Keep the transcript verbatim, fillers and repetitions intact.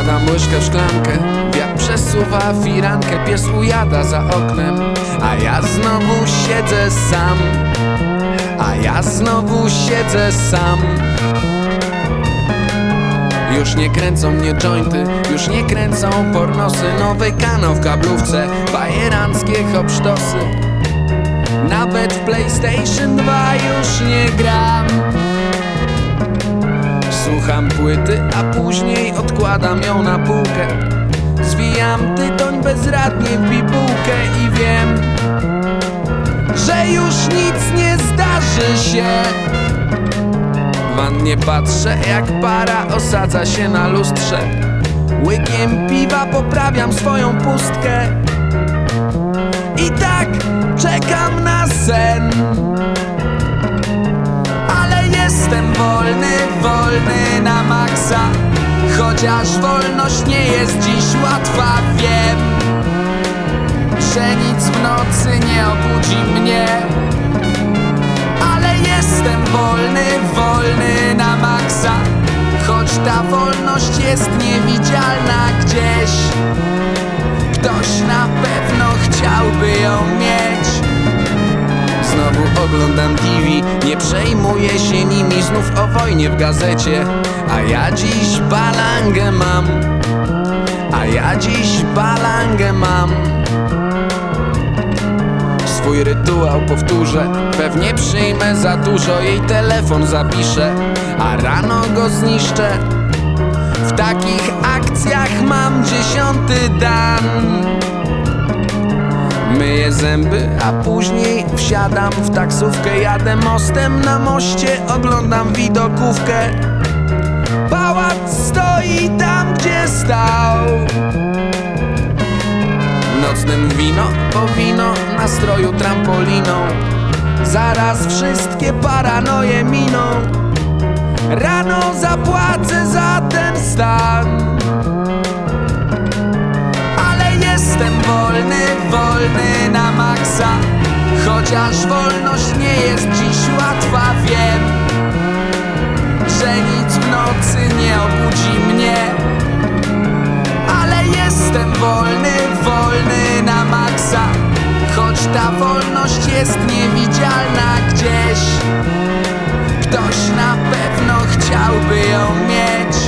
Wkładam łyżkę w szklankę, wiatr przesuwa firankę, pies ujada za oknem, a ja znowu siedzę sam, a ja znowu siedzę sam. Już nie kręcą mnie jointy, już nie kręcą pornosy, nowy kanał w kablówce, bajeranckie hopsztosy. Nawet w PlayStation dwa już nie gram. Słucham płyty, a później odkładam ją na półkę. Zwijam tytoń bezradnie w bibułkę i wiem, że już nic nie zdarzy się. W wannie patrzę, jak para osadza się na lustrze. Łykiem piwa poprawiam swoją pustkę. I tak czekam na sen. Ale jestem wolny, wolny na maksa. Chociaż wolność nie jest dziś łatwa, wiem, że nic w nocy nie obudzi mnie. Ale jestem wolny, wolny na maksa. Choć ta wolność jest niewidzialna gdzieś, ktoś na pewno chciałby ją mieć. Znowu oglądam T V, nie przejmuję się nimi. Znów o wojnie w gazecie, a ja dziś balangę mam, a ja dziś balangę mam. Swój rytuał powtórzę, pewnie przyjmę za dużo. Jej telefon zapiszę, a rano go zniszczę. W takich akcjach mam dziesiąty dan. Myję zęby, a później wsiadam w taksówkę. Jadę mostem, na moście oglądam widokówkę. Pałac stoi tam, gdzie stał. Nocnym wino po wino, nastroju trampoliną. Zaraz wszystkie paranoje miną. Rano zapłacę za ten stan. Ale jestem wolny, wolny na maksa. Chociaż wolność nie jest dziś łatwa, wiem, że nic w nocy nie obudzi mnie. Ale jestem wolny, wolny na maksa. Choć ta wolność jest niewidzialna gdzieś, ktoś na pewno chciałby ją mieć.